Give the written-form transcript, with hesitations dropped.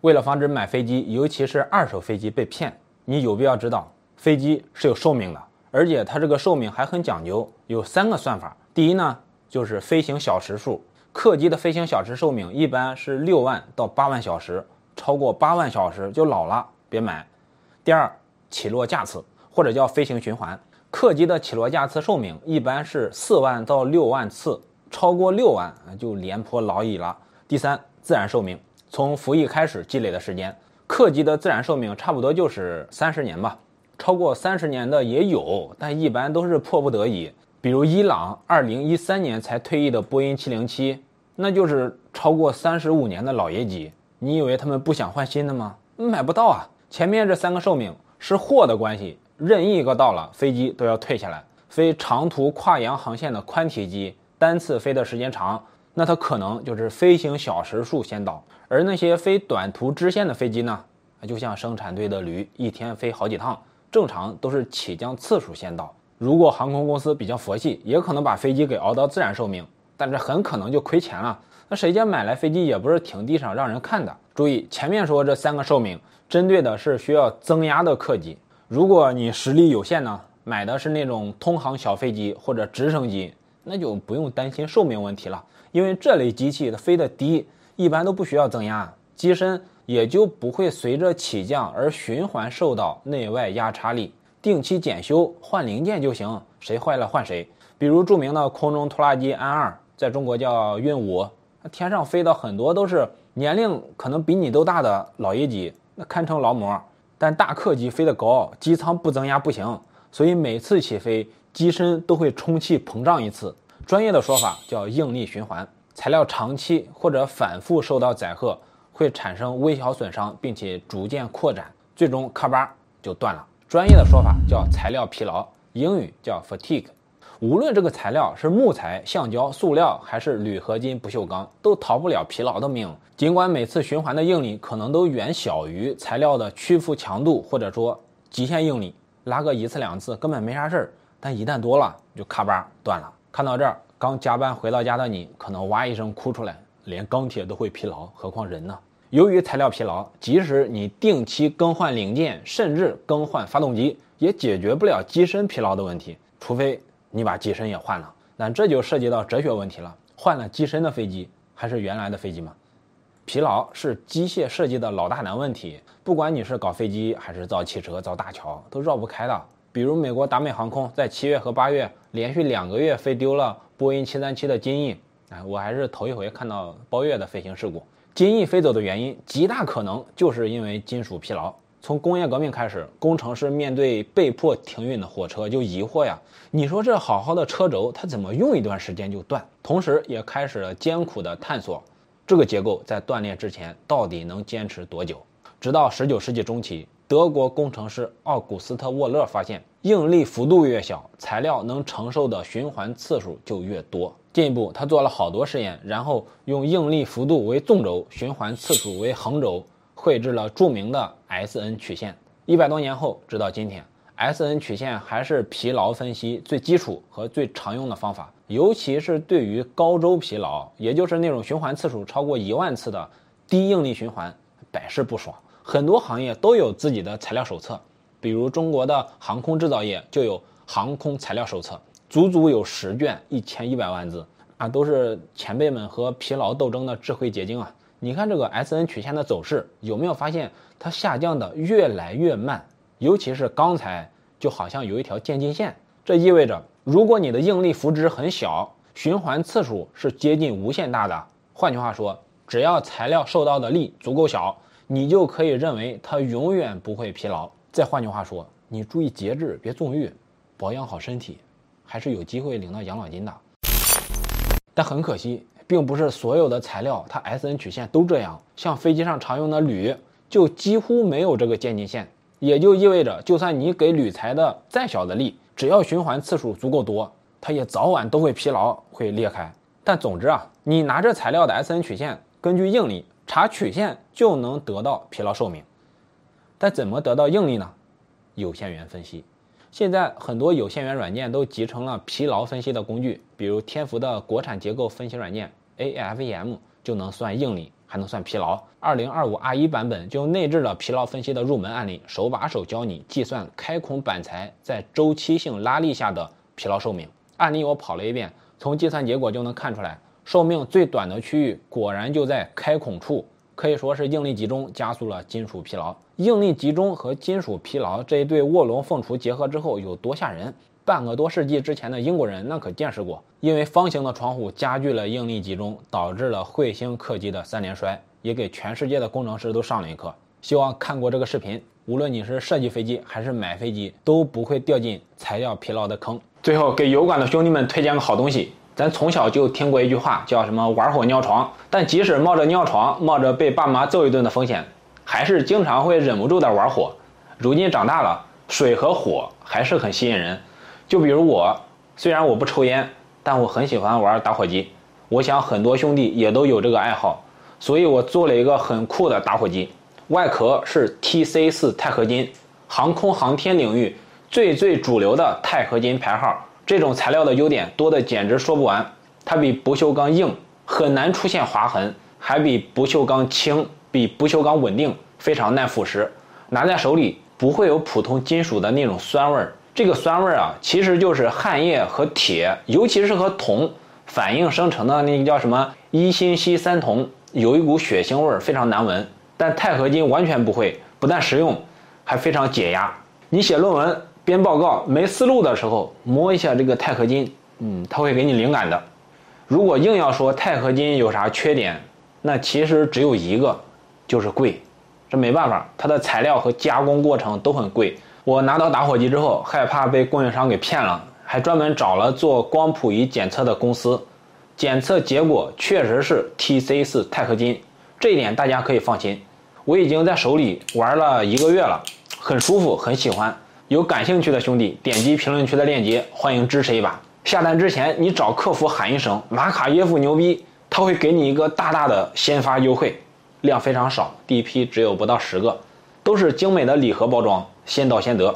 为了防止买飞机，尤其是二手飞机被骗，你有必要知道飞机是有寿命的，而且它这个寿命还很讲究，有3个算法。第一呢，就是飞行小时数，客机的飞行小时寿命一般是6万到8万小时，超过8万小时就老了，别买。第二，起落架次或者叫飞行循环，客机的起落架次寿命一般是4万到6万次，超过6万就廉颇老矣了。第三，自然寿命，从服役开始积累的时间，客机的自然寿命差不多就是30年吧，超过30年的也有，但一般都是迫不得已。比如伊朗2013年才退役的波音707，那就是超过35年的老爷机。你以为他们不想换新的吗？买不到啊。前面这3个寿命是货的关系，任意一个到了，飞机都要退下来。飞长途跨洋航线的宽体机，单次飞的时间长，那它可能就是飞行小时数先到。而那些飞短途支线的飞机呢，就像生产队的驴，一天飞好几趟，正常都是起降次数先到。如果航空公司比较佛系，也可能把飞机给熬到自然寿命，但这很可能就亏钱了。那谁家买来飞机也不是停地上让人看的。注意，前面说这3个寿命针对的是需要增压的客机。如果你实力有限呢，买的是那种通航小飞机或者直升机，那就不用担心寿命问题了，因为这类机器它飞得低，一般都不需要增压，机身也就不会随着起降而循环受到内外压差力，定期检修换零件就行，谁坏了换谁。比如著名的空中拖拉机安2，在中国叫运5，天上飞的很多都是年龄可能比你都大的老爷机，那堪称劳模。但大客机飞得高，机舱不增压不行，所以每次起飞机身都会充气膨胀一次，专业的说法叫应力循环。材料长期或者反复受到载荷，会产生微小损伤，并且逐渐扩展，最终咔吧就断了。专业的说法叫材料疲劳，英语叫 fatigue。无论这个材料是木材、橡胶、塑料还是铝合金、不锈钢，都逃不了疲劳的命。尽管每次循环的应力可能都远小于材料的屈服强度，或者说极限应力，拉个1次2次根本没啥事儿，但一旦多了就咔吧断了。看到这儿，刚加班回到家的你可能哇一声哭出来，连钢铁都会疲劳，何况人呢？由于材料疲劳，即使你定期更换零件，甚至更换发动机，也解决不了机身疲劳的问题，除非你把机身也换了。但这就涉及到哲学问题了，换了机身的飞机还是原来的飞机吗？疲劳是机械设计的老大难问题，不管你是搞飞机还是造汽车、造大桥，都绕不开的。比如美国达美航空在7月和8月连续2个月飞丢了波音737的金翼，我还是头一回看到包月的飞行事故。金翼飞走的原因极大可能就是因为金属疲劳。从工业革命开始，工程师面对被迫停运的火车就疑惑呀，你说这好好的车轴它怎么用一段时间就断？同时也开始了艰苦的探索，这个结构在断裂之前到底能坚持多久。直到19世纪中期，德国工程师奥古斯特·沃勒发现，应力幅度越小，材料能承受的循环次数就越多。进一步，他做了好多实验，然后用应力幅度为纵轴，循环次数为横轴，绘制了著名的 SN 曲线。100多年后，直到今天， SN 曲线还是疲劳分析最基础和最常用的方法，尤其是对于高周疲劳，也就是那种循环次数超过1万次的低应力循环，百试不爽。很多行业都有自己的材料手册，比如中国的航空制造业就有航空材料手册，足足有10卷，1100万字都是前辈们和疲劳斗争的智慧结晶啊！你看这个 SN 曲线的走势，有没有发现它下降的越来越慢？尤其是钢材，就好像有一条渐进线。这意味着，如果你的应力幅值很小，循环次数是接近无限大的。换句话说，只要材料受到的力足够小，你就可以认为它永远不会疲劳。再换句话说，你注意节制，别纵欲，保养好身体，还是有机会领到养老金的。但很可惜，并不是所有的材料它 SN 曲线都这样，像飞机上常用的铝就几乎没有这个渐进线，也就意味着就算你给铝材的再小的力，只要循环次数足够多，它也早晚都会疲劳，会裂开。但总之你拿着材料的 SN 曲线，根据应力查曲线就能得到疲劳寿命。但怎么得到应力呢？有限元分析。现在很多有限元软件都集成了疲劳分析的工具，比如天福的国产结构分析软件 AFEM 就能算应力， 还能算疲劳。2025 R1 版本就内置了疲劳分析的入门案例，手把手教你计算开孔板材在周期性拉力下的疲劳寿命。案例我跑了一遍，从计算结果就能看出来，寿命最短的区域果然就在开孔处，可以说是应力集中加速了金属疲劳。应力集中和金属疲劳这一对卧龙凤雏结合之后有多吓人？半个多世纪之前的英国人那可见识过，因为方形的窗户加剧了应力集中，导致了彗星客机的3连衰，也给全世界的工程师都上了一课。希望看过这个视频，无论你是设计飞机还是买飞机，都不会掉进材料疲劳的坑。最后给油管的兄弟们推荐个好东西，咱从小就听过一句话，叫什么玩火尿床，但即使冒着尿床，冒着被爸妈揍一顿的风险，还是经常会忍不住的玩火。如今长大了，水和火还是很吸引人。就比如我，虽然我不抽烟，但我很喜欢玩打火机。我想很多兄弟也都有这个爱好，所以我做了一个很酷的打火机，外壳是 TC4 钛合金，航空航天领域最主流的钛合金牌号。这种材料的优点多的简直说不完，它比不锈钢硬，很难出现划痕，还比不锈钢轻，比不锈钢稳定，非常耐腐蚀，拿在手里不会有普通金属的那种酸味儿。这个酸味啊，其实就是焊液和铁，尤其是和铜反应生成的那个叫什么一锌硒三铜，有一股血腥味，非常难闻。但钛合金完全不会，不但实用，还非常解压。你写论文、编报告没思路的时候，摸一下这个钛合金，它会给你灵感的。如果硬要说钛合金有啥缺点，那其实只有一个，就是贵。这没办法，它的材料和加工过程都很贵。我拿到打火机之后，害怕被供应商给骗了，还专门找了做光谱仪检测的公司，检测结果确实是 TC4 钛合金，这一点大家可以放心。我已经在手里玩了1个月了，很舒服，很喜欢。有感兴趣的兄弟，点击评论区的链接，欢迎支持一把。下单之前你找客服喊一声马卡耶夫牛逼，他会给你一个大大的先发优惠，量非常少，第一批只有不到10个，都是精美的礼盒包装，先到先得。